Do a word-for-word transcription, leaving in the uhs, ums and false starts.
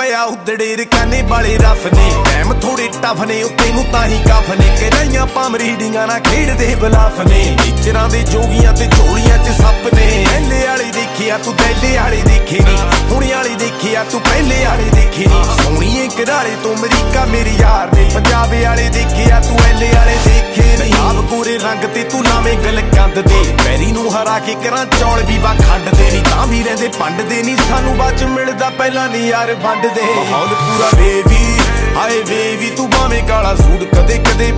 ਪਾਇਆ ਉਦੜੇ ਰਕਾਨੇ ਵਾਲੇ ਰਫ ਨੇ ਟਾਈਮ ਥੋੜੇ ਟਫ ਨੇ ਉੱਤੇ ਨੂੰ ਤਾਂ ਹੀ ਕਫ ਨੇ ਕਰਾਈਆਂ ਪਾਮਰੀਡੀਆਂ ਨਾਲ ਖੇਡਦੇ ਬਲਾਫ ਨੇ ਟੀਚਰਾਂ ਦੇ ਜੋਗੀਆਂ ਤੇ ਝੋਲੀਆਂ ਚ ਸੱਪ ਨੇ ਪਹਿਲੇ ਵਾਲੇ ਦੇਖਿਆ ਤੂੰ ਪਹਿਲੇ ਵਾਲੇ ਦੇਖੇ ਨੀ ਹੁਣੇ ਵਾਲੇ ਦੇਖਿਆ ਤੂੰ ਪਹਿਲੇ ਵਾਲੇ ਦੇਖੇ ਨੀ ਸੋਹਣੀਏ ਘਰਾਲੇ ਤੋਂ ਅਮਰੀਕਾ ਮੇਰੇ ਯਾਰ ਨੇ ਪੰਜਾਬ ਵਾਲੇ ਦੇਖਿਆ ਤੂੰ ਐਲੇ ਵਾਲੇ ਦੇਖੇ ਨੀ ਆਪ ਗੋਰੇ ਰੰਗ ਤੇ ਤੂੰ ਲਾਵੇਂ ਗਲ ਕੰਦ ਦੇ ਪੈਰੀ ਨੂੰ ਹਰਾ ਕੇ ਕਰਾਂ ਚੌਲ ਵੀ ਵਾ ਖੰਡ ਦੇ ਨੀ ਤਾਂ ਵੀ ਰਹਿੰਦੇ ਪੰਡ ਦੇ ਨੀ ਸਾਨੂੰ ਬਾਅਦ ਚ ਮਿਲਦਾ ਪਹਿਲਾਂ ਨੀ ਯਾਰ ਵੰਡ ਦੇ ਮਾਹੌਲ ਪੂਰਾ ਵੇਵੀ ਹਾਏ ਵੇਵੀ ਤੂੰ ਭਾਵੇਂ ਕਾਲਾ ਸੂਟ ਕਦੇ ਕਦੇ